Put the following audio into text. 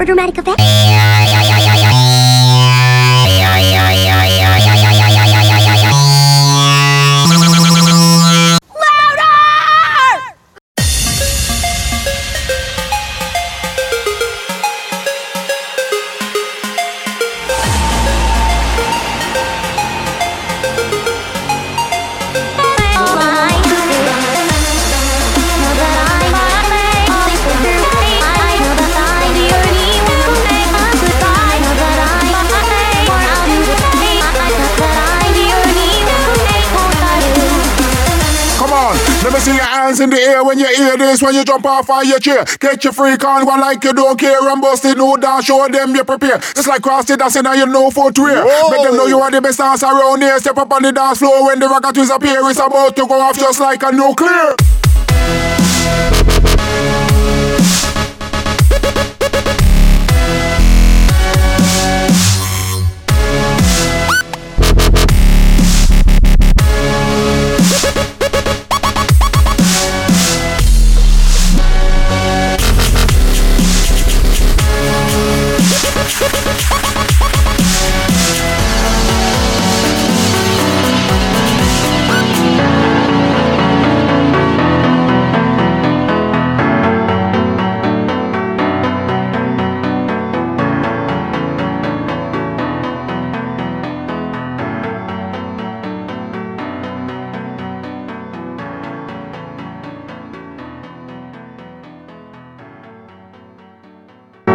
dramatic effect. Let me see your hands in the air when you hear this. When you jump off of your chair, get your freak on, go like you don't care. And bust it, no down, show them you prepare. It's like cross the dance and you know footwear. Make them know you are the best dance around here. Step up on the dance floor when the rocket appear. It's about to go off just like a nuclear.